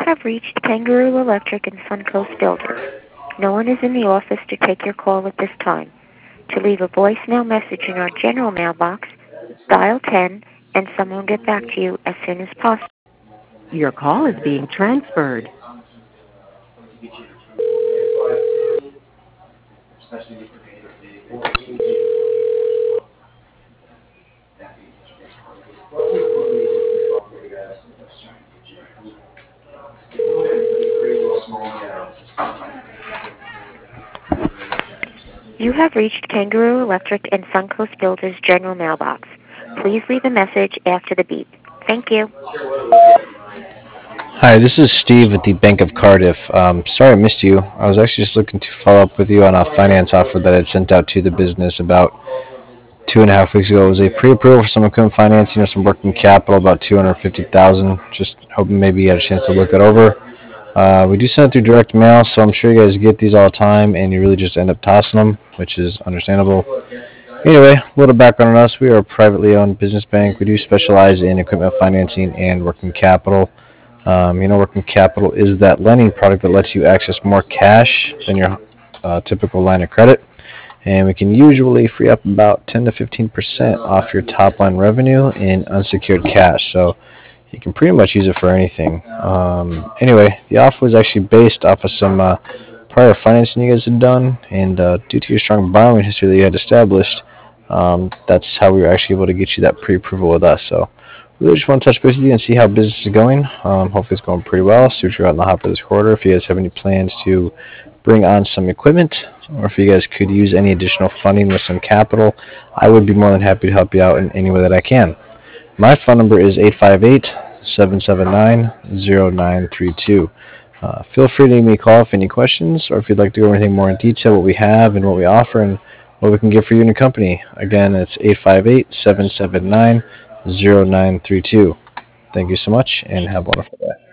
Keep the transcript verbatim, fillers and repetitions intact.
have reached Kangaroo Electric and Suncoast Builders. No one is in the office to take your call at this time. To leave a voicemail message in our general mailbox, dial ten and someone will get back to you as soon as possible. Your call is being transferred. You have reached Kangaroo Electric and Suncoast Builders general mailbox. Please leave a message after the beep. Thank you. Hi, this is Steve with the Bank of Cardiff. Um, sorry I missed you. I was actually just looking to follow up with you on a finance offer that I'd sent out to the business about two and a half weeks ago. It was a pre-approval for some equipment financing or some working capital, about two hundred fifty thousand dollars. Just hoping maybe you had a chance to look it over. Uh, we do send it through direct mail, so I'm sure you guys get these all the time, and you really just end up tossing them, which is understandable. Anyway, a little background on us. We are a privately owned business bank. We do specialize in equipment financing and working capital. Um, you know, working capital is that lending product that lets you access more cash than your uh, typical line of credit. And we can usually free up about ten to fifteen percent off your top line revenue in unsecured cash. So you can pretty much use it for anything. Um, anyway, the offer was actually based off of some uh, prior financing you guys had done. And uh, due to your strong borrowing history that you had established, um, that's how we were actually able to get you that pre-approval with us. So really just want to touch base with you and see how business is going. Um, hopefully it's going pretty well. See what you're out in the hopper this quarter. If you guys have any plans to bring on some equipment, or if you guys could use any additional funding with some capital, I would be more than happy to help you out in any way that I can. My phone number is eight five eight, seven seven nine, zero nine three two. Uh, feel free to give me a call if any questions, or if you'd like to go over anything more in detail, what we have and what we offer and what we can get for you and your company. Again, it's eight five eight, seven seven nine, zero nine three two. Thank you so much, and have a wonderful day.